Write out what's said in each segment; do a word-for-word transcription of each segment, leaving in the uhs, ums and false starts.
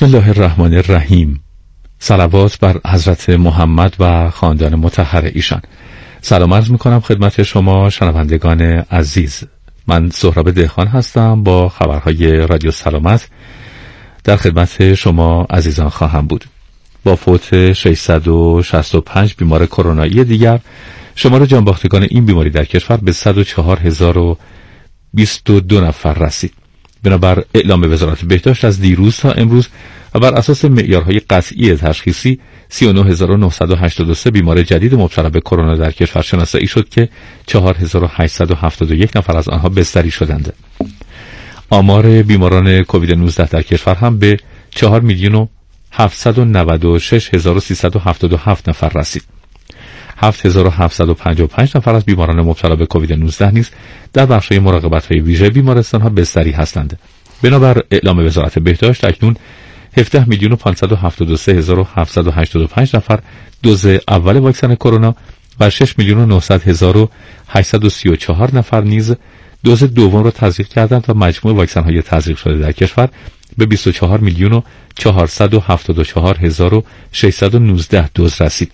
بسم الله الرحمن الرحیم. صلوات بر حضرت محمد و خاندان مطهر ایشان. سلام عرض میکنم خدمت شما شنوندگان عزیز. من سهراب دهخان هستم با خبرهای رادیو سلامت در خدمت شما عزیزان خواهم بود. با فوت ششصد و شصت و پنج بیمار کرونایی دیگر، شمار جانباختگان این بیماری در کشور به صد و چهار هزار و بیست و دو نفر رسید. بنابر اعلام وزارت بهداشت از دیروز تا امروز و بر اساس معیارهای قطعی تشخیصی، سی و نه هزار و نهصد و هشتاد و سه بیمار جدید مبتلا به کرونا در کشور شناسایی شد که چهار هزار و هشتصد و هفتاد و یک نفر از آنها بستری شدند. آمار بیماران کووید نوزده در کشور هم به چهار میلیون و هفتصد و نود و شش هزار و سیصد و هفتاد و هفت نفر رسید. هفت هزار و هفتصد و پنجاه و پنج نفر از بیماران مبتلا به کووید نوزده نیز در بخش‌های مراقبت‌های ویژه بیمارستان‌ها بستری هستند. بنابر اعلام وزارت بهداشت اکنون هفده میلیون و پانصد و هفتاد و سه هزار و هفتصد و هشتاد و پنج نفر دوز اول واکسن کرونا و شش میلیون و نهصد هزار و هشتصد و سی و چهار نفر نیز دوز دوم را تزریق کردند و مجموع واکسن‌های تزریق شده در کشور به بیست و چهار میلیون و چهارصد و هفتاد و چهار هزار و ششصد و نوزده دوز رسید.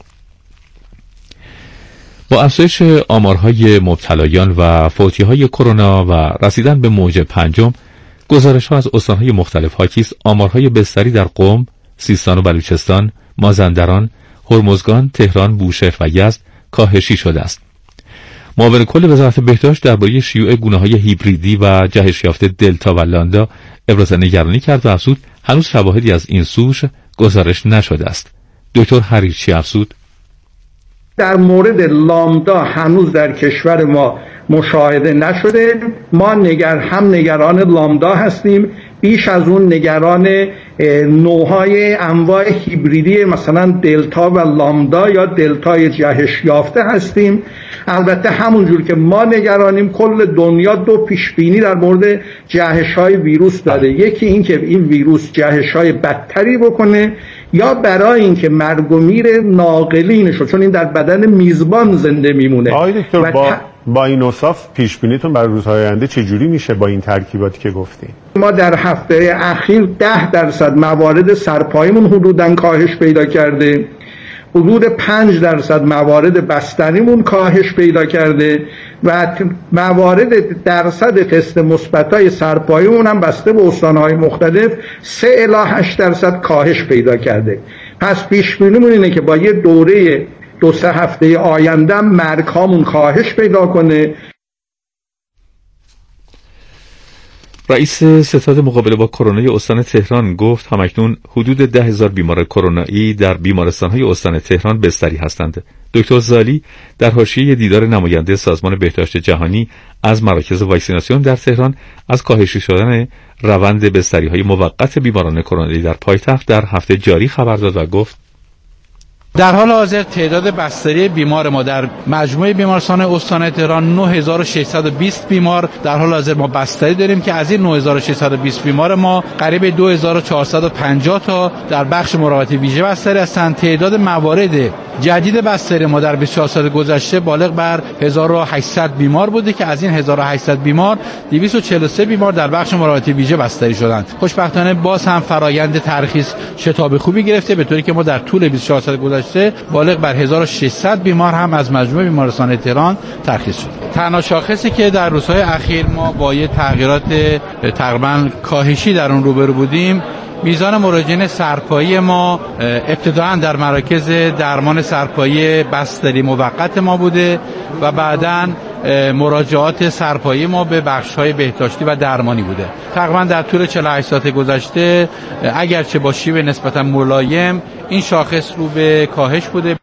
با افزایش آمارهای مبتلایان و فوتی‌های کرونا و رسیدن به موج پنجم، گزارش‌ها از استان‌های مختلف حاکی است آمارهای بستری در قم، سیستان و بلوچستان، مازندران، هرمزگان، تهران، بوشهر و یزد کاهشی شده است. معاون کل وزارت بهداشت درباره شیوع گونه‌های هیبریدی و جهش یافته دلتا و لامدا ابراز نگرانی کرد و افزود هنوز شواهدی از این سوش گزارش نشده است. دکتر حریرچی افزود در مورد لامدا هنوز در کشور ما مشاهده نشده. ما نگر هم نگران لامدا هستیم، بیش از اون نگران نوعهای انواع هیبریدی مثلا دلتا و لامدا یا دلتای جهش یافته هستیم. البته همونجور که ما نگرانیم، کل دنیا دو پیشبینی در مورد جهش‌های ویروس داده. یکی این که این ویروس جهش‌های بدتری بکنه یا برای اینکه مرگ و میر ناقلینش، چون این در بدن میزبان زنده میمونه. آقای دکتر با با این اوصاف پیش بینیتون برای روزهای آینده چه جوری میشه با این ترکیباتی که گفتین؟ ما در هفته اخیر ده درصد موارد سرپاییمون حدوداً کاهش پیدا کرده، حدود پنج درصد موارد بستنیمون کاهش پیدا کرده و موارد درصد تست مثبتای سرپاییمون هم بسته به استان‌های مختلف سه الی هشت درصد کاهش پیدا کرده. پس پیش بینیمون اینه که با یه دوره دو سه هفته آینده مرگ هامون کاهش پیدا کنه. رئیس ستاد مقابله با کرونا استان تهران گفت همکنون حدود ده هزار بیمار کرونایی در بیمارستان‌های استان تهران بستری هستند. دکتر زالی در حاشیه دیدار نماینده سازمان بهداشت جهانی از مراکز واکسیناسیون در تهران از کاهش شدن روند بستری‌های موقت بیماران کرونایی در پایتخت در هفته جاری خبر داد و گفت در حال حاضر تعداد بستری بیمار ما در مجموعه بیمارستان استان تهران نه هزار و ششصد و بیست بیمار در حال حاضر ما بستری داریم که از این نه هزار و ششصد و بیست بیمار ما قریب دو هزار و چهارصد و پنجاه تا در بخش مراقبت ویژه بستری هستند. تعداد موارد جدید بستری ما در بیست و چهار ساعت گذشته بالغ بر هزار و هشتصد بیمار بوده که از این هزار و هشتصد بیمار دویست و چهل و سه بیمار در بخش مراقبت ویژه بستری شدند. خوشبختانه باز هم فرایند ترخیص شتاب خوبی گرفته، به طوری که ما در طول بیست و چهار ساعت گذشته بالغ بر هزار و ششصد بیمار هم از مجموعه بیمارستان تهران ترخیص شد. تنها شاخصی که در روزهای اخیر ما با یه تغییرات تقریبا کاهشی در اون روبرو بودیم، میزان مراجعین سرپایی ما ابتداعا در مراکز درمان سرپایی بستری موقت ما بوده و بعداً مراجعات سرپایی ما به بخش‌های بهداشتی و درمانی بوده. تقریبا در طول چهل و هشت ساعت گذشته اگرچه با شیوه نسبتاً ملایم این شاخص رو به کاهش بوده.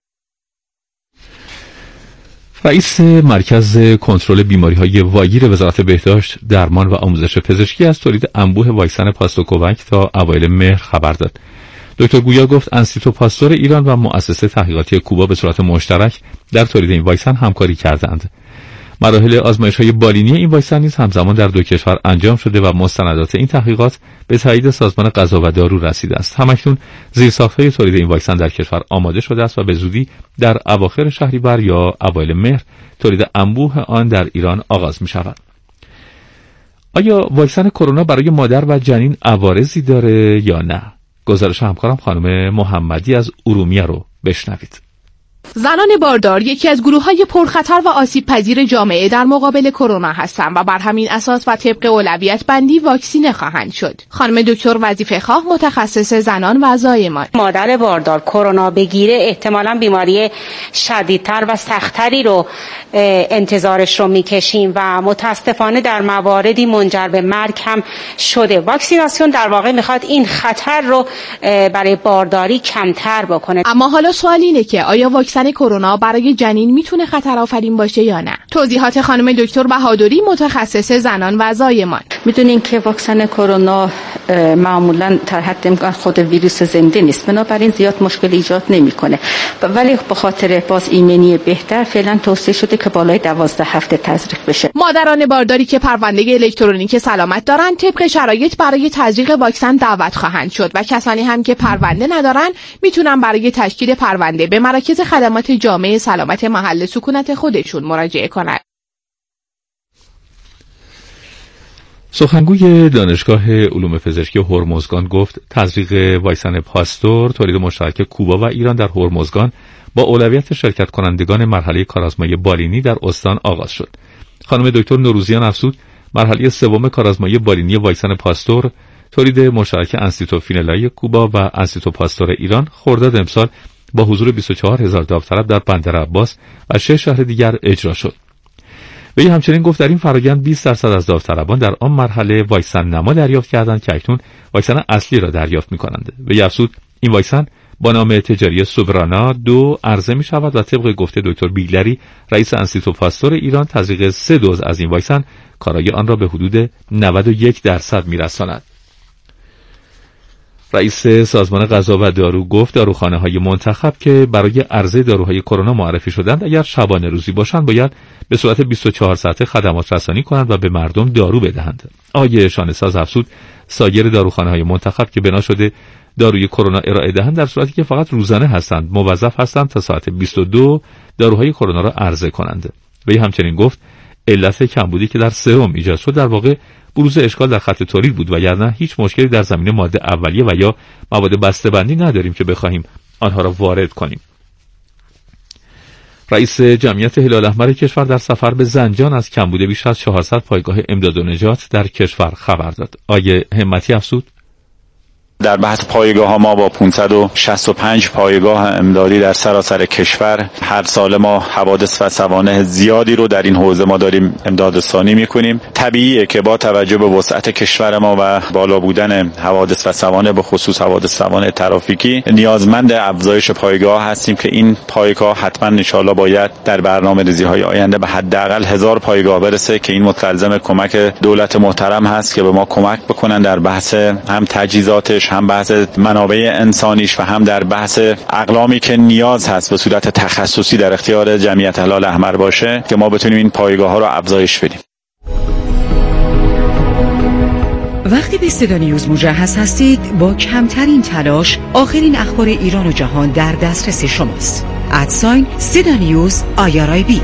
رئیس مرکز کنترل بیماری‌های واگیر وزارت بهداشت، درمان و آموزش پزشکی از تولید انبوه واکسن پاستوکووک تا اوایل مهر خبر داد. دکتر گویا گفت انستیتو پاستور ایران و مؤسسه تحقیقاتی کوبا به صورت مشترک در تولید این واکسن همکاری کردند. مراحل آزمایش‌های بالینی این واکسن نیز همزمان در دو کشور انجام شده و مستندات این تحقیقات به تایید سازمان غذا و دارو رسیده است. همکنون زیرساخت‌های تولید این واکسن در کشور آماده شده است و به زودی در اواخر شهریور یا اوایل مهر تولید انبوه آن در ایران آغاز می‌شود. آیا واکسن کرونا برای مادر و جنین عوارضی داره یا نه؟ گزارش همکارم خانم محمدی از ارومیه رو بشنوید. زنان باردار یکی از گروه‌های پرخطر و آسیب پذیر جامعه در مقابل کرونا هستند و بر همین اساس و طبق اولویت بندی واکسینه خواهند شد. خانم دکتر وظیفه خواه متخصص زنان و زایمان: مادر باردار کرونا بگیره احتمالاً بیماری شدیدتر و سختری رو انتظارش رو میکشیم و متاسفانه در مواردی منجر به مرگ هم شده. واکسیناسیون در واقع میخواد این خطر رو برای بارداری کمتر بکنه. اما حالا سوال اینه که آیا واکسن کرونا برای جنین میتونه خطر آفرین باشه یا نه؟ توضیحات خانم دکتر بهادری متخصص زنان و زایمان: میدونین که واکسن کرونا معمولا در حد امکان خود ویروس زنده نیست، بنابراین زیاد مشکل ایجاد نمیکنه، ولی به خاطر باز ایمنی بهتر فعلا توصیه شده که بالای دوازده هفته تزریق بشه. مادران بارداری که پرونده الکترونیک سلامت دارن طبق شرایط برای تزریق واکسن دعوت خواهند شد و کسانی هم که پرونده ندارن میتونن برای تشکیل پرونده به مراکز خدمات جامعه سلامت محل سکونت خودشون مراجعه کنند. سخنگوی دانشگاه علوم پزشکی هرمزگان گفت تزریق واکسن پاستور تولید مشترک کوبا و ایران در هرمزگان با اولویت شرکت کنندگان مرحله کارآزمایی بالینی در استان آغاز شد. خانم دکتر نوروزیان افزود مرحله سوم کارآزمایی بالینی واکسن پاستور تولید مشترک انستیتو فینلای کوبا و انستیتو پاستور ایران خرداد امسال با حضور بیست و چهار هزار داوطلب در بندر عباس و شش شهر دیگر اجرا شد. وی همچنین گفت در این فرآیند بیست درصد از داوطلبان در آن مرحله واکسن نما دریافت کردند که اکنون واکسن اصلی را دریافت می‌کنند. وی افزود این واکسن با نام تجاری سوبرانا دو عرضه می شود و طبق گفته دکتر بیگلری رئیس انستیتو پاستور ایران تزریق سه دوز از این واکسن کارایی آن را به حدود نود و یک درصد می رساند. رئیس سازمان غذا و دارو گفت داروخانه‌های منتخب که برای عرضه داروهای کرونا معرفی شدند اگر شبانه روزی باشند باید به صورت بیست و چهار ساعته خدمات رسانی کنند و به مردم دارو بدهند. آقای شانه‌ساز افزود سایر داروخانه‌های منتخب که بنا شده داروی کرونا ارائه دهند در صورتی که فقط روزانه هستند موظف هستند تا ساعت بیست و دو داروهای کرونا را عرضه کنند. وی همچنین گفت علت کمبودی که در سرم ایجاد شد در واقع بروز اشکال در خط تولید بود و یعنی هیچ مشکلی در زمینه ماده اولیه و یا مواد بسته‌بندی نداریم که بخواهیم آنها را وارد کنیم. رئیس جمعیت هلال احمر کشور در سفر به زنجان از کمبود بیش از چهارصد پایگاه امداد و نجات در کشور خبر داد. آیه همتی افزود در بحث پایگاه ها ما با پانصد و شصت و پنج پایگاه امدادی در سراسر کشور هر سال ما حوادث و سوانح زیادی رو در این حوزه ما داریم امداد رسانی میکنیم. طبیعیه که با توجه به وسعت کشور ما و بالا بودن حوادث و سوانح به خصوص حوادث سوانح ترافیکی نیازمند افزایش پایگاه هستیم که این پایگاه حتما ان شاءالله باید در برنامه‌ریزی های آینده به حداقل هزار پایگاه برسه که این مستلزم کمک دولت محترم هست که به ما کمک بکنن در بحث هم تجهیزاتش هم بحث منابع انسانیش و هم در بحث اقلامی که نیاز هست به صورت تخصصی در اختیار جمعیت هلال احمر باشه که ما بتونیم این پایگاه ها رو افزایش بدیم. وقتی به صدا نیوز مجهز هستید با کمترین تلاش آخرین اخبار ایران و جهان در دسترس شماست. ادساین صدا نیوز آی آر آی بی.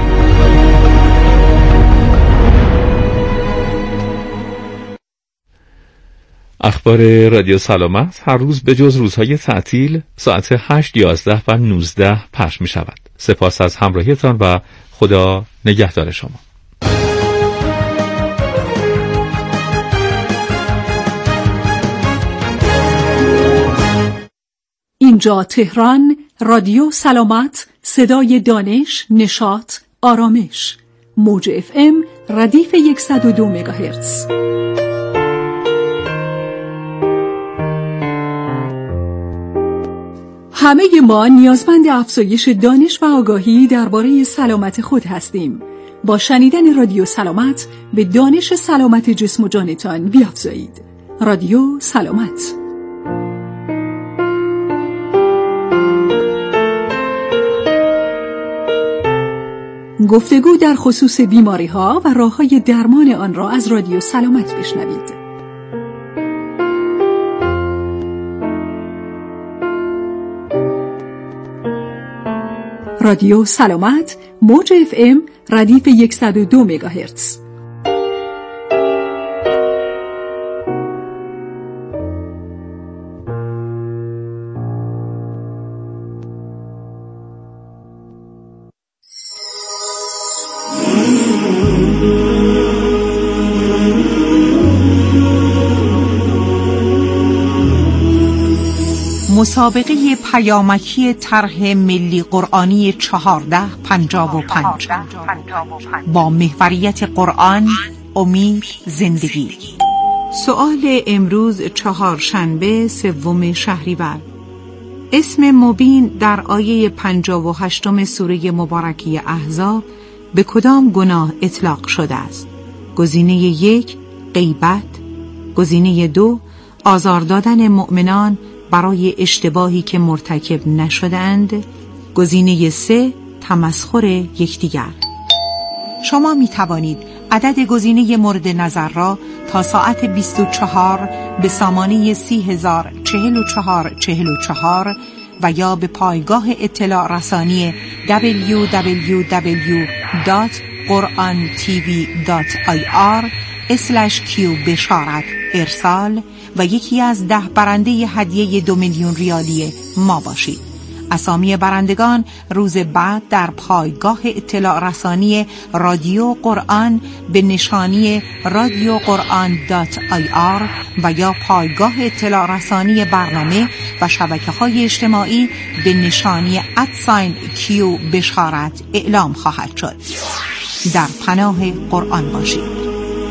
اخبار رادیو سلامت هر روز به جز روزهای تعطیل ساعت هشت، یازده و نوزده پخش می شود. سپاس از همراهیتان و خدا نگهدار شما. اینجا تهران، رادیو سلامت، صدای دانش، نشاط، آرامش. موج اف ام ردیف صد و دو مگاهرتز. همه ما نیازمند افزایش دانش و آگاهی درباره سلامت خود هستیم. با شنیدن رادیو سلامت به دانش سلامت جسم و جانتان بیافزایید. رادیو سلامت. گفتگو در خصوص بیماری ها و راه های درمان آن را از رادیو سلامت بشنوید. رادیو سلامت، موج اف ام ردیف صد و دو مگاهرتز. مسابقه پیامکی طرح ملی قرآنی چهارده پنجاه و پنج با محوریت قرآن، امید، زندگی. سؤال امروز چهارشنبه سوم شهریور. اسم مبین در آیه پنجاه و هشتم سوره مبارکه احزاب به کدام گناه اطلاق شده است؟ گزینه یک غیبت، گزینه دو آزار دادن مؤمنان برای اشتباهی که مرتکب نشدند، گزینه سه تمسخر یکدیگر. شما می توانید عدد گزینه مورد نظر را تا ساعت بیست و چهار به سامانه سی هزار چهل و چهار چهل و چهار و یا به پایگاه اطلاع رسانی دبلیو دبلیو دبلیو دات قرآن تی وی دات آی آر اسلش کیو بشارت ارسال و یکی از ده برنده هدیه دو میلیون ریالی ما باشید. اسامی برندگان روز بعد در پایگاه اطلاع رسانی رادیو قرآن به نشانی رادیو قرآن دات آی آر و یا پایگاه اطلاع رسانی برنامه و شبکه‌های اجتماعی به نشانی ادساین کیو بشارت اعلام خواهد شد. در پناه قرآن باشید.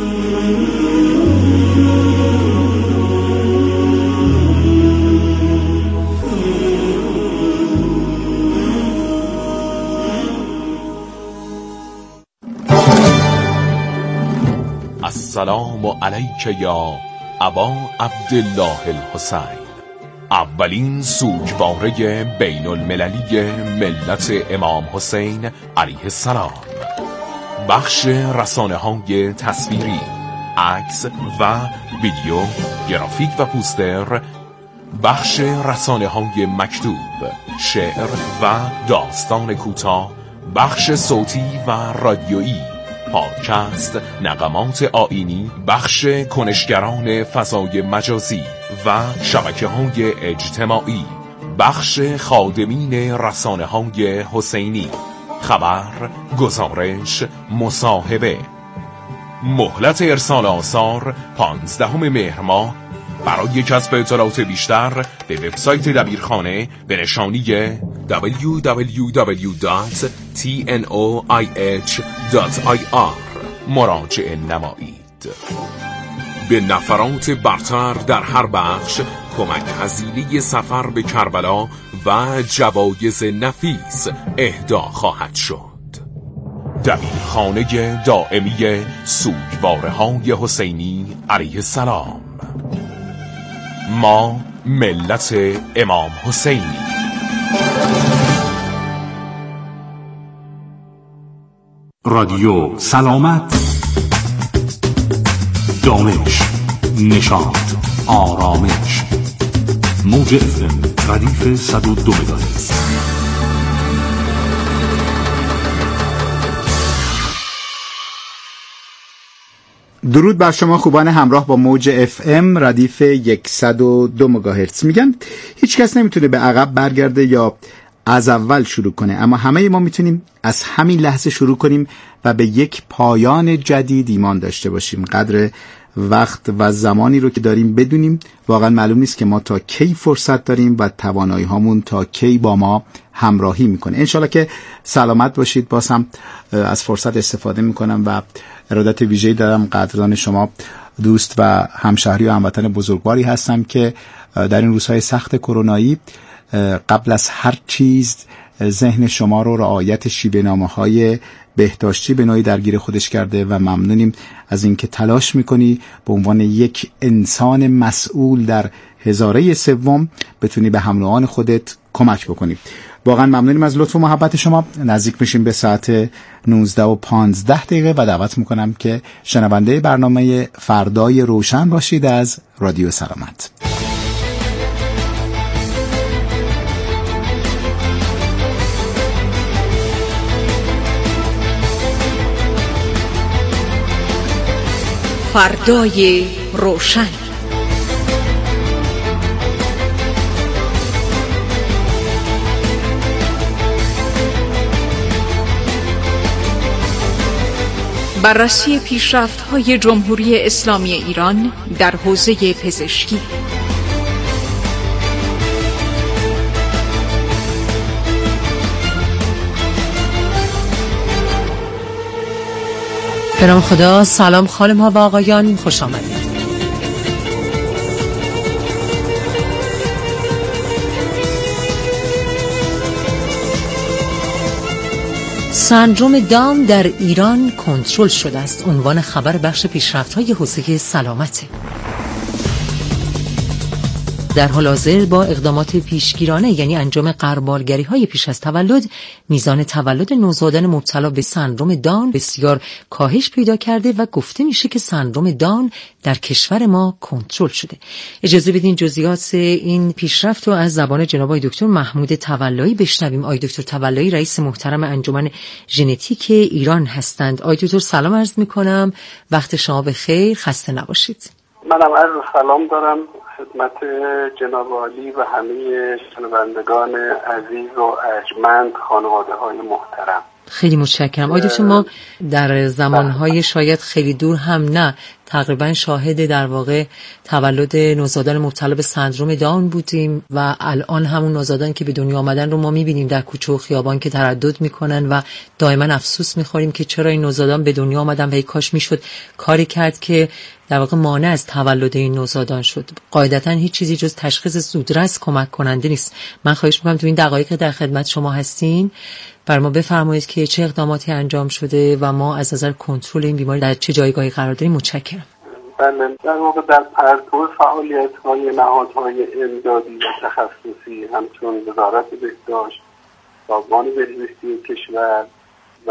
السلام علیک یا ابا عبدالله الحسین، اولین سوگواره بین المللی ملت امام حسین علیه السلام. بخش رسانه های تصویری، عکس و ویدیو، گرافیک و پوستر. بخش رسانه های مکتوب، شعر و داستان کوتاه. بخش صوتی و رادیویی، پادکست، نغمات آیینی. بخش کنشگران فضای مجازی و شبکه‌های اجتماعی. بخش خادمین رسانه‌های حسینی، خبر، گزارش، مصاحبه. مهلت ارسال آثار پانزدهم مهر ماه. برای کسب اطلاعات بیشتر به وبسایت دبیرخانه به نشانی دبلیو دبلیو دبلیو دات تی ان او آی اچ دات آی آر مراجعه نمایید. به نفرات برتر در هر بخش کمک هزینه سفر به کربلا و جوایز نفیس اهدا خواهد شد. دبیرخانه دائمی سوگواره‌های حسینی علیه السلام. ما ملت امام حسینی. رادیو سلامت، دانش، نشاط، آرامش. موج افم ردیف صد و دو مگاهرتز. درود بر شما خوبان همراه با موج اف ام ردیف صد و دو مگاهرتز. میگن هیچ کس نمیتونه به عقب برگرده یا از اول شروع کنه، اما همه ما میتونیم از همین لحظه شروع کنیم و به یک پایان جدید ایمان داشته باشیم. قدر وقت و زمانی رو که داریم بدونیم. واقعا معلوم نیست که ما تا کی فرصت داریم و توانایی هامون تا کی با ما همراهی میکنه. انشالله که سلامت باشید. باز هم از فرصت استفاده میکنم و ارادت ویژه‌ای دارم. قدردان شما دوست و همشهری و هموطن بزرگواری هستم که در این روزهای سخت کرونایی قبل از هر چیز ذهن شما رو رعایت شیوه‌نامه‌های بهداشتی به نوعی درگیر خودش کرده و ممنونیم از اینکه تلاش میکنی به عنوان یک انسان مسئول در هزاره سوم بتونی به هم نوعان خودت کمک بکنی. واقعا ممنونیم از لطف و محبت شما. نزدیک میشیم به ساعت نوزده و پانزده دقیقه و دعوت میکنم که شنونده برنامه فردای روشن باشید از رادیو سلامت. فردای روشن. بررسی پیشرفت‌های جمهوری اسلامی ایران در حوزه پزشکی. به نام خدا. سلام خانم ها و آقایان، خوش آمدید. سندروم داون در ایران کنترل شده است. عنوان خبر بخش پیشرفت‌های حوزه سلامت. در حال حاضر با اقدامات پیشگیرانه، یعنی انجام غربالگری‌های پیش از تولد، میزان تولد نوزادان مبتلا به سندروم داون بسیار کاهش پیدا کرده و گفته میشه که سندروم داون در کشور ما کنترل شده. اجازه بدین جزئیات این پیشرفت رو از زبان جناب آقای دکتر محمود تولایی بشنویم. آقای دکتر تولایی رئیس محترم انجمن ژنتیک ایران هستند. آقای دکتر سلام عرض می‌کنم، وقت شما بخیر، خسته نباشید. منم عرض سلام دارم خدمت جناب عالی و همه شنوندگان عزیز و ارجمند، خانواده های محترم. خیلی متشکرم. آقای دکتر، ما در زمانهای شاید خیلی دور هم نه تقریبا شاهد در واقع تولد نوزادان مبتلا به سندروم داون بودیم و الان همون نوزادان که به دنیا آمدن رو ما میبینیم در کوچه و خیابان که تردد میکنن و دائما افسوس میخوریم که چرا این نوزادان به دنیا آمدن و ای کاش میشد کاری کرد که در واقع مانع از تولد این نوزادان شد. قاعدتا هیچ چیزی جز تشخیص زودرس کمک کننده نیست. من خواهش میکنم تو این دقایق در خدمت شما هستین بر ما بفرمایید که چه اقداماتی انجام شده و ما از نظر کنترل این بیماری در چه جایگاهی قرار داریم. متشکرم. بله، در واقع در پرتو فعالیت‌های نهادهای امدادی و تخصصی همچون وزارت بهداشت، سازمان بهزیستی کشور و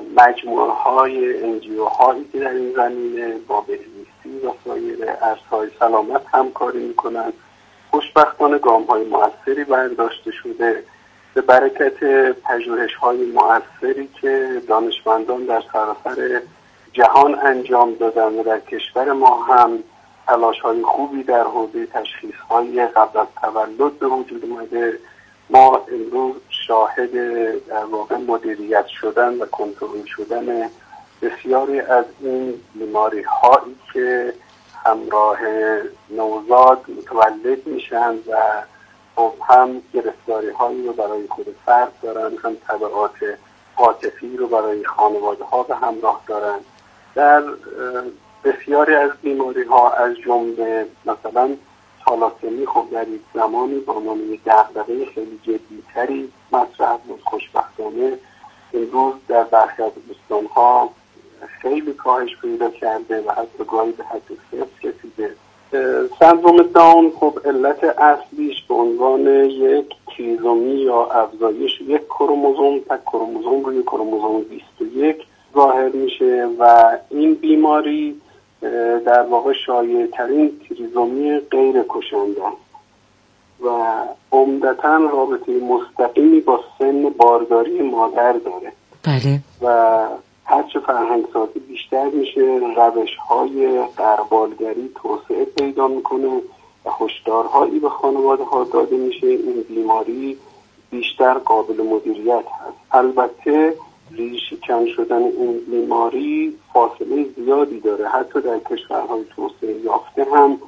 مجموعه‌های انجیوهایی که در این زمینه با بهزیستی و سایر عرصه‌های سلامت همکاری می‌کنند، خوشبختانه گام‌های مؤثری برداشته شده به برکت پژوهش‌های مؤثری که دانشمندان در سراسر جهان انجام دادن و در کشور ما هم تلاش‌های خوبی در حوزه تشخیص‌های قبل از تولد به وجود اومده. ما امروز شاهد در واقع مدیریت شدن و کنترل شدن بسیاری از این بیماری‌هایی که همراه نوزاد متولد میشن و خب هم گرفتاری‌هایی رو برای خود فرد دارن، هم تبعات عاطفی رو برای خانواده‌ها به همراه دارن. در بسیاری از بیماری‌ها از جمله مثلا تالاسمی خب در یک زمانی با عنوان یک دغدغه خیلی جدی‌تری مطرح بود. خوشبختانه امروز در برخی از استان‌ها خیلی کاهش پیدا کرده و حتی گاهی به حد صفر رسیده. سندروم داون خب علت اصلیش به عنوان یک تریزومی یا افزایش یک کروموزوم، تک کروموزوم روی کروموزوم بیست و یک ظاهر میشه و این بیماری در واقع شایع ترین تریزومی غیر کشنده و عمدتاً رابطه مستقیمی با سن بارداری مادر داره. بله. و هرچه فرهنگسازی بیشتر میشه، روش‌های غربالگری توسعه پیدا میکنه و هشدارهایی به خانواده ها داده میشه این بیماری بیشتر قابل مدیریت هست. البته ریشه‌کن شدن این بیماری فاصله زیادی داره. حتی در کشورهای توسعه یافته هم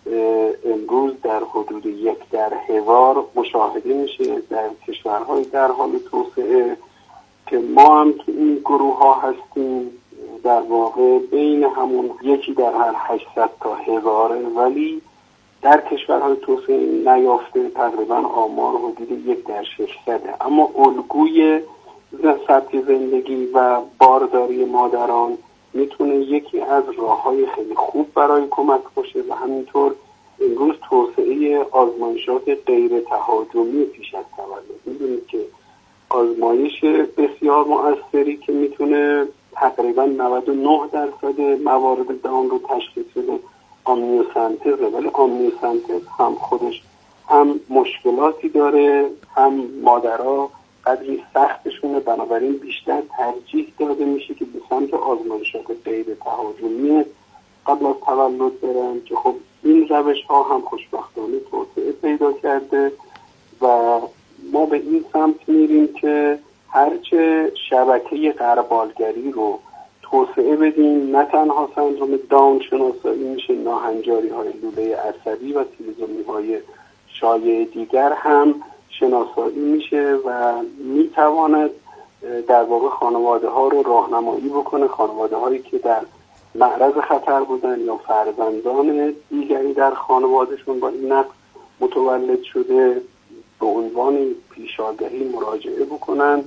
امروز در حدود یک در هزار مشاهده میشه. در کشورهای در حال توسعه که ما هم تو این گروه ها هستیم در واقع بین همون یکی در هر هشتصد تا هزاره، ولی در کشورهای توسعه نیافته تقریبا آمار حدود یک در ششصده. اما الگوی سبک زندگی و بارداری مادران میتونه یکی از راه‌های خیلی خوب برای کمک باشه و همینطور امروز توسعه آزمایشات غیر تهاجمی پیش از تولد. میدونید که آزمایش بسیار مؤثری که میتونه تقریبا نود و نه درصد موارد داون رو تشخیص بده آمنیوسنتزه، ولی آمنیوسنتز هم خودش هم مشکلاتی داره، هم مادرها قدری سختشونه، بنابراین بیشتر ترجیح داده میشه که به سمت آزمایشات غیر تهاجمی قبل از تولد برن که خب این روش ها هم خوشبختانه توسعه پیدا کرده و ما به این سمت میریم که هرچه شبکه غربالگری رو توسعه بدیم، نه تنها سندروم داون شناسایی میشه، ناهنجاری های لوله عصبی و تریزومی های شایع دیگر هم شناسایی میشه و میتواند در واقع خانواده ها رو راهنمایی بکنه، خانواده هایی که در معرض خطر بودن یا فرزندان دیگری در خانوادهشون با این نقص متولد شده به عنوان پیشاگهی مراجعه بکنن.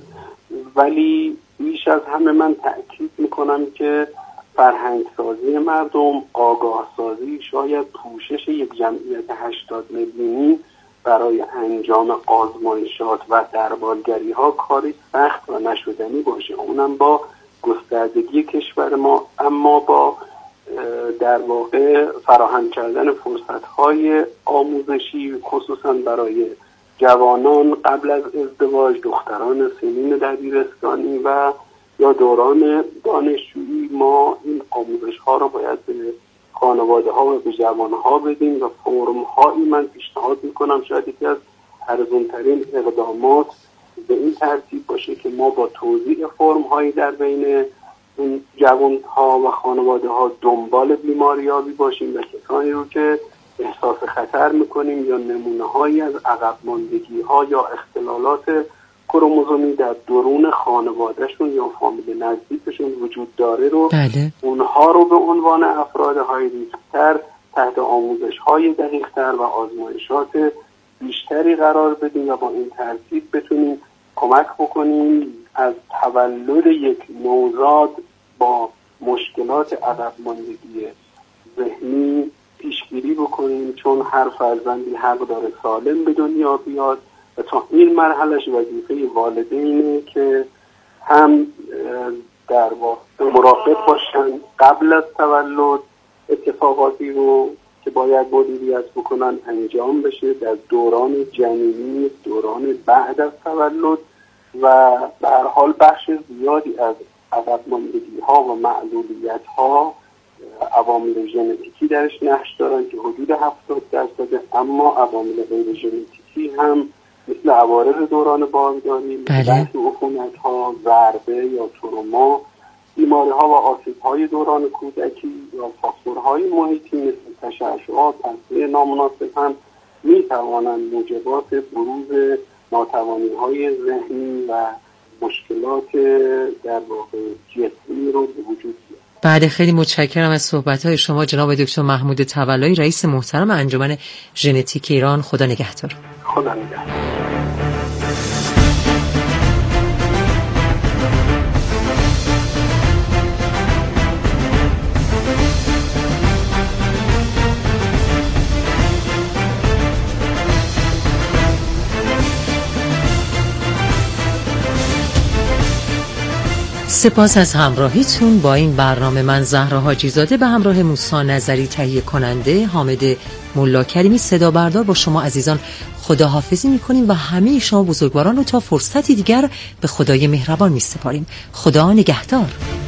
ولی بیش از همه من تأکید میکنم که فرهنگ سازی مردم، آگاه سازی، شاید پوشش یک جمعیت هشتاد میلیونی برای انجام آزمایشات و دربالگری ها کاری سخت و نشدنی باشه، اونم با گستردگی کشور ما، اما با در واقع فراهم کردن فرصت های آموزشی خصوصا برای جوانان قبل از ازدواج، دختران سنین دبیرستانی و یا دوران دانشجویی. ما این آموزش ها رو باید به خانواده ها و به جوان ها بدیم و فرم هایی من پیشنهاد میکنم شاید یکی از ارزان ترین اقدامات به این ترتیب باشه که ما با توزیع فرم هایی در بین این جوان ها و خانواده ها دنبال بیماریابی باشیم و کسانی رو که احساس خطر میکنیم یا نمونه هایی از عقب ماندگی ها یا اختلالات کروموزومی در درون خانوادهشون یا فامیل نزدیکشون وجود داره رو بله. اونها رو به عنوان افراد های ریسک‌تر تحت آموزش های دقیق‌تر و آزمایشات بیشتری قرار بدیم و با این ترتیب بتونیم کمک بکنیم از تولد یک نوزاد با مشکلات عقب ماندگی ذهنی پیشگیری بکنیم، چون هر فرزندی حق داره سالم به دنیا بیاد و تا این مرحلهش وظیفه والدینه که هم در واقع مراقب باشن قبل از تولد اتفاقاتی رو که باید مدیریت بکنن انجام بشه، در دوران جنینی، دوران بعد از تولد و به هر حال بخش زیادی از عقب ماندگی ها و معلولیت ها عوامل ژنتیکی درش نقش دارن که حدود هفتاد درصد، اما عوامل غیر ژنتیکی هم مثل عوارض دوران بارداری، بله. عفونت ها، ضربه یا تروما، بیماری ها و آسیب های دوران کودکی یا فاکتورهای محیطی مثل تشعشعات، تغذیه نامناسب هم می توانند موجبات بروز ناتوانی های ذهنی و مشکلات در واقع جسمی رو به وجود بیارند. بله، خیلی متشکرم از صحبت‌های شما جناب دکتر محمود طولایی، رئیس محترم انجمن ژنتیک ایران. خدا نگهدار. خدا نگهدار. سپاس از همراهیتون با این برنامه. من زهرا حاجی زاده به همراه موسی نظری تهیه کننده، حامد ملا کریمی صدا بردار با شما عزیزان خداحافظی میکنیم و همه شما بزرگواران رو تا فرصتی دیگر به خدای مهربان میسپاریم. خدا نگهدار.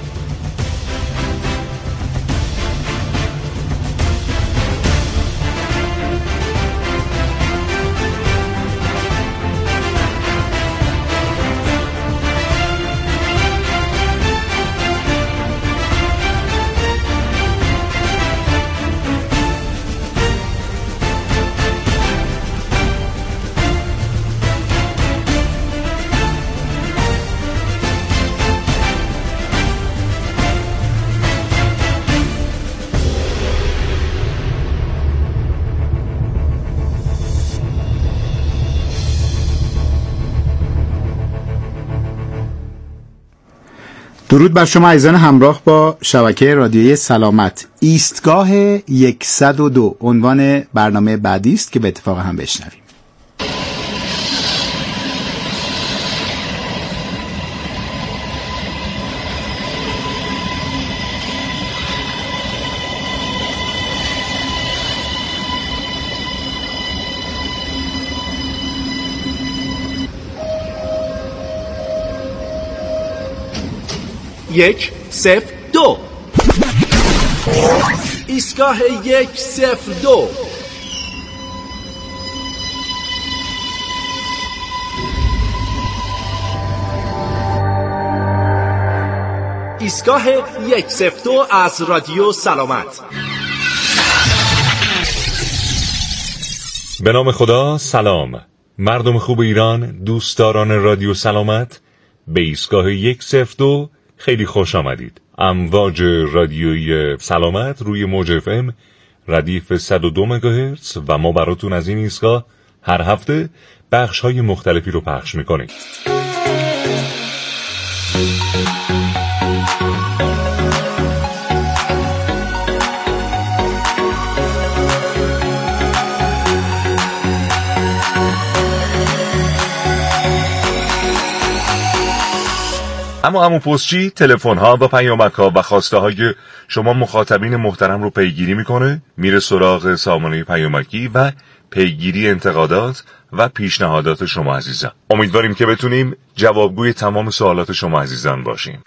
درود بر شما عزیزان همراه با شبکه رادیویی سلامت. ایستگاه صد و دو عنوان برنامه بعدی است که به اتفاق هم بشنویم. یک صفر دو ایستگاه یک صفر دو ایستگاه یک صفر دو از رادیو سلامت. به نام خدا. سلام مردم خوب ایران، دوستداران رادیو سلامت. به ایستگاه یک صفر دو خیلی خوش آمدید. امواج رادیویی سلامت روی موج اف ام ردیف صد و دو مگاهرتز و ما براتون از این ایستگاه هر هفته بخش های مختلفی رو پخش میکنیم. اما عمو پستچی تلفن ها و پیامک ها و خواسته های شما مخاطبین محترم رو پیگیری میکنه، میره سراغ سامانه پیامکی و پیگیری انتقادات و پیشنهادات شما عزیزان. امیدواریم که بتونیم جوابگوی تمام سوالات شما عزیزان باشیم.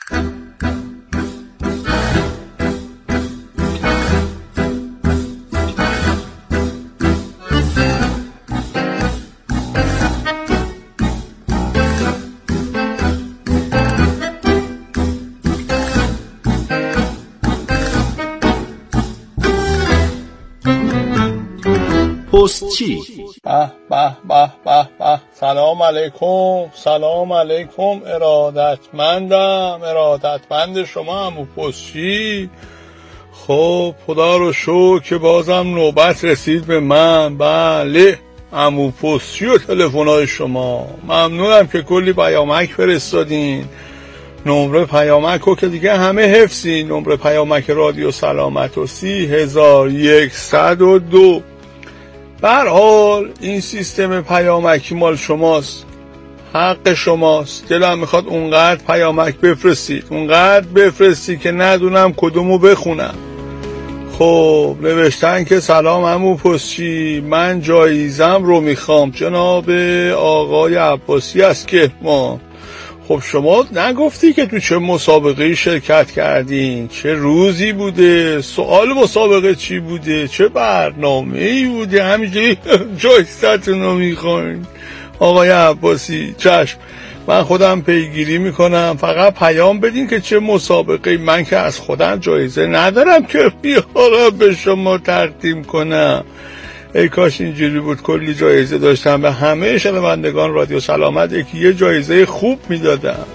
پستچی. به به به به به. سلام علیکم، سلام علیکم. ارادتمندم، ارادتمند شما عمو پستچی. خب خدا رو شکر که بازم نوبت رسید به من. بله عمو پستچی و تلفن‌های شما. ممنونم که کلی پیامک فرستادین. نمره پیامک رو که دیگه همه حفظین. نمره پیامک رادیو سلامت و سی هزار یکصد و دو. به هر حال این سیستم پیامکی مال شماست، حق شماست. دلم میخواد اونقدر پیامک بفرستید، اونقدر بفرستی که ندونم کدومو بخونم. خب نوشتن که سلام عمو پستچی، من جایزم رو میخوام. جناب آقای عباسی است که ما. خب شما نگفتی که تو چه مسابقه شرکت کردین؟ چه روزی بوده؟ سوال مسابقه چی بوده؟ چه برنامه‌ای بوده؟ همینجوری جایزتون رو میخواین؟ آقای عباسی چشم، من خودم پیگیری میکنم. فقط پیام بدین که چه مسابقه. من که از خودم جایزه ندارم که بیارم به شما تقدیم کنم. ای کاش اینجوری بود، کلی جایزه داشتم، به همه شنوندگان رادیو سلامت یکی یه جایزه خوب میدادم.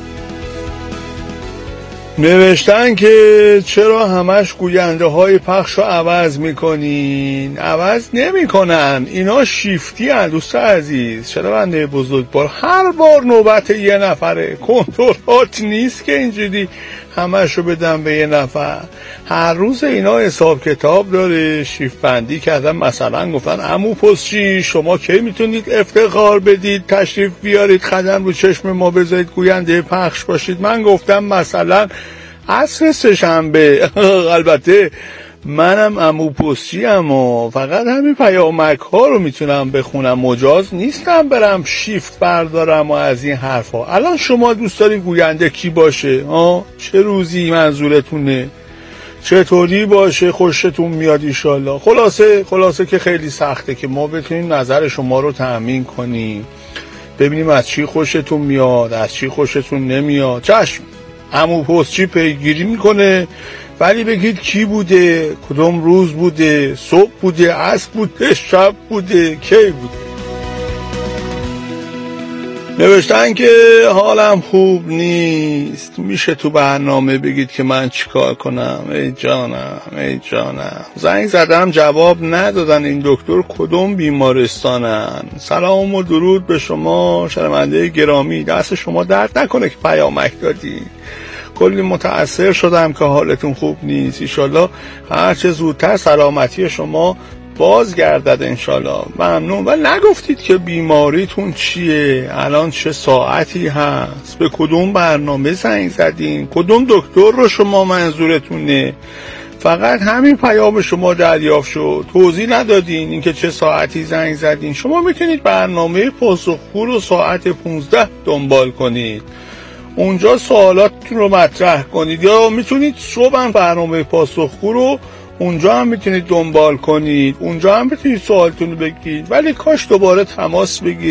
نوشتن که چرا همش گوینده های پخش رو عوض میکنین؟ عوض نمیکنن، اینا شیفتی هن دوست عزیز. شنونده بزرگوار، هر بار نوبت یه نفره، کنترلات نیست که اینجوری همش رو بدم به یه نفر. هر روز اینا حساب کتاب داره، شیفت بندی کردن. مثلا گفتن عمو پستچی شما کی میتونید افتخار بدید تشریف بیارید قدم رو چشم ما بذارید گوینده پخش باشید؟ من گفتم مثلا عصر سه‌شنبه. البته منم عمو پستچی ام و فقط همین پیامک ها رو میتونم بخونم، مجاز نیستم برم شیفت بردارم و از این حرفا. الان شما دوست دارین گوینده کی باشه؟ ها چه روزی منظورتونه؟ چطوری باشه خوشتون میاد ایشالله؟ خلاصه خلاصه که خیلی سخته که ما بتونیم نظر شما رو تأمین کنیم، ببینیم از چی خوشتون میاد، از چی خوشتون نمیاد. چشم، عمو پستچی پیگیری میکنه، ولی بگید کی بوده، کدوم روز بوده، صبح بوده، عصر بوده، شب بوده، کی بوده. نوشتن که حالم خوب نیست، میشه تو برنامه بگید که من چیکار کنم؟ ای جانم ای جانم. زنگ زدم جواب ندادن. این دکتر کدوم بیمارستانن؟ سلام و درود به شما شنونده گرامی، دست شما درد نکنه که پیامک دادی. کلی متأثر شدم که حالتون خوب نیست. انشالله هر چه زودتر سلامتی شما بازگردد انشالله. ممنون. و نگفتید که بیماریتون چیه، الان چه ساعتی هست، به کدوم برنامه زنگ زدین، کدوم دکتر رو شما منظورتونه؟ فقط همین پیام شما دریافت شد، توضیح ندادین اینکه چه ساعتی زنگ زدین. شما میتونید برنامه پاسخگو رو ساعت پونزده دنبال کنید، اونجا سوالاتتون رو مطرح کنید، یا میتونید صبح برنامه پاسخگو رو اونجا هم میتونید دنبال کنید، اونجا هم میتونید سوالتون رو بگید. ولی کاش دوباره تماس بگیرید.